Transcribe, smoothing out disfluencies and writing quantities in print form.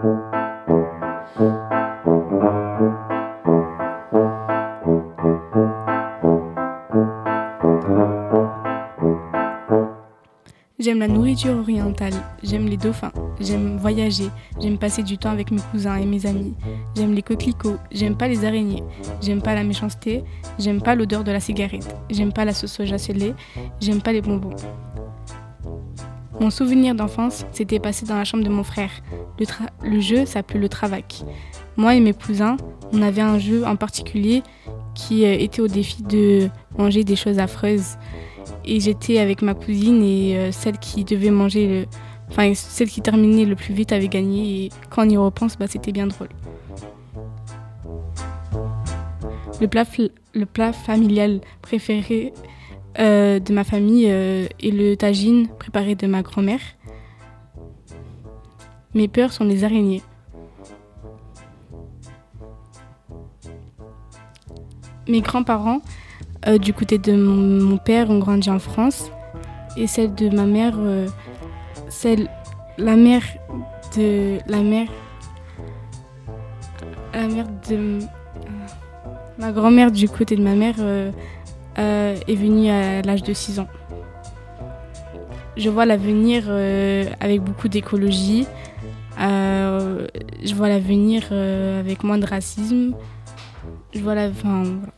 J'aime la nourriture orientale, j'aime les dauphins, j'aime voyager, j'aime passer du temps avec mes cousins et mes amis, j'aime les coquelicots, j'aime pas les araignées, j'aime pas la méchanceté, j'aime pas l'odeur de la cigarette, j'aime pas la sauce soja salée, j'aime pas les bonbons. Mon souvenir d'enfance s'était passé dans la chambre de mon frère. Le jeu s'appelait le Travac. Moi et mes cousins, on avait un jeu en particulier qui était au défi de manger des choses affreuses. Et j'étais avec ma cousine et celle qui devait manger, celle qui terminait le plus vite avait gagné. Et quand on y repense, c'était bien drôle. Le plat familial préféré de ma famille est le tagine préparé de ma grand-mère. Mes peurs sont les araignées. Mes grands-parents, du côté de mon père, ont grandi en France. Et celle de ma mère, la mère de ma grand-mère du côté de ma mère est venue à l'âge de 6 ans. Je vois l'avenir avec beaucoup d'écologie. Je vois l'avenir avec moins de racisme. Voilà.